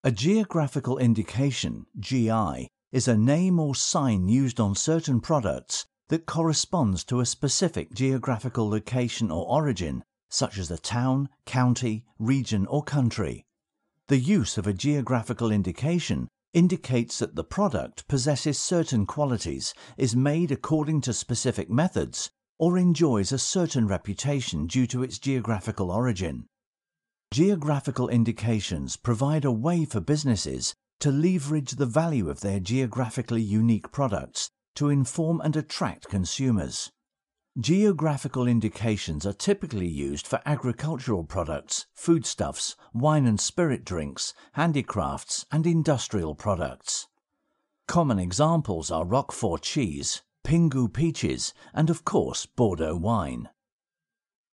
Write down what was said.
A geographical indication, GI, is a name or sign used on certain products that corresponds to a specific geographical location or origin, such as a town, county, region, or country. The use of a geographical indication indicates that the product possesses certain qualities, is made according to specific methods, or enjoys a certain reputation due to its geographical origin. Geographical indications provide a way for businesses to leverage the value of their geographically unique products to inform and attract consumers. Geographical indications are typically used for agricultural products, foodstuffs, wine and spirit drinks, handicrafts, and industrial products. Common examples are Roquefort cheese, Pingu peaches, and of course Bordeaux wine.